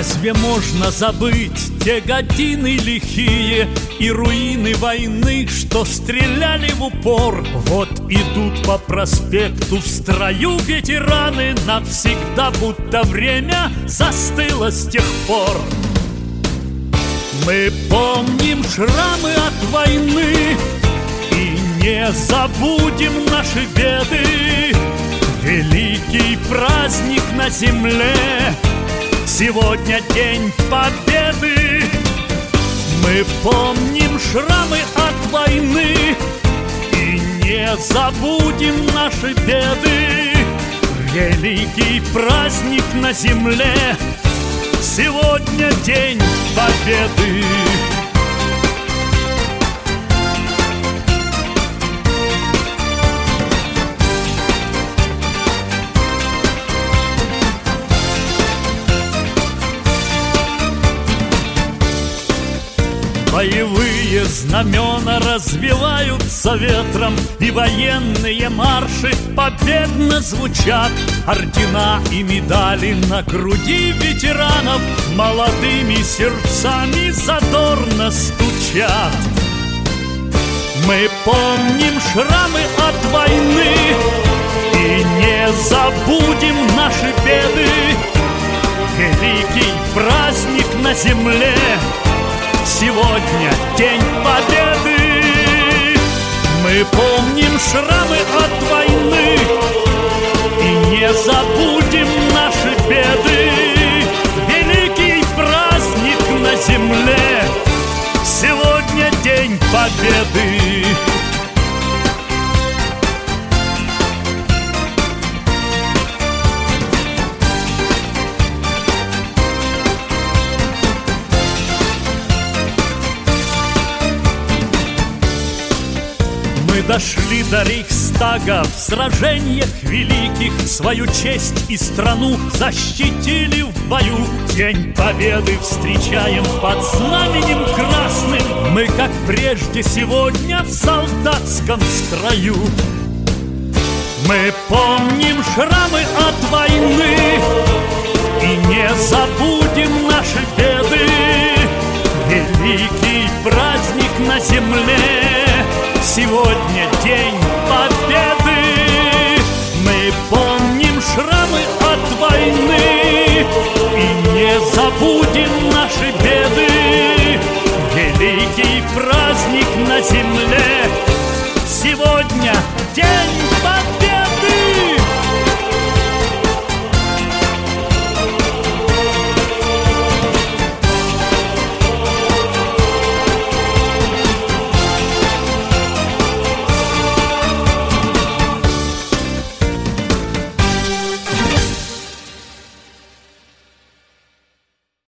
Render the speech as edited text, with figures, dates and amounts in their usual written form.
Разве можно забыть те годины лихие и руины войны, что стреляли в упор? Вот идут по проспекту в строю ветераны, навсегда будто время застыло с тех пор. Мы помним шрамы от войны и не забудем наши беды. Великий праздник на земле, сегодня день победы. Мы помним шрамы от войны и не забудем наши беды. Великий праздник на земле, сегодня день победы. Боевые знамена развиваются ветром, и военные марши победно звучат. Ордена и медали на груди ветеранов молодыми сердцами задорно стучат. Мы помним шрамы от войны и не забудем наши беды. Великий праздник на земле, сегодня день победы. Мы помним шрамы от войны и не забудем наши беды. Великий праздник на земле, сегодня день победы. Мы дошли до Рейхстага в сражениях великих, свою честь и страну защитили в бою. День победы встречаем под знаменем красным, мы, как прежде, сегодня в солдатском строю. Мы помним шрамы от войны и не забудем наши беды. Великий праздник на земле, сегодня день победы. Мы помним шрамы от войны и не забудем наши беды. Великий праздник на земле, сегодня день